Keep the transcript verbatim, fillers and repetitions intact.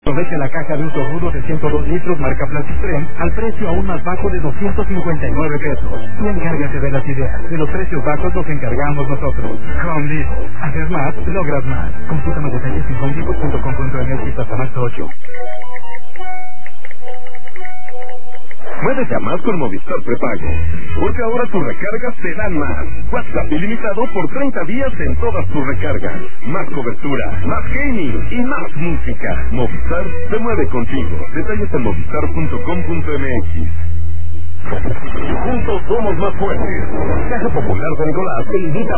Aprovecha la caja de uso rudo de ciento dos litros marca Plastistrem al precio aún más bajo de doscientos cincuenta y nueve pesos. Y encárgate de las ideas. De los precios bajos los encargamos nosotros. Home Depot. Haces más, logras más. Consulta más detalles en home depot punto com punto m x hasta marzo ocho. Puedes llamar con Movistar Prepago, porque ahora tus recargas te dan más. WhatsApp ilimitado por treinta días en todas tus recargas. Más cobertura, más gaming y más música. Movistar se mueve contigo. Detalles en movistar punto com punto m x. Juntos somos más fuertes. Caja Popular de Nicolás te invita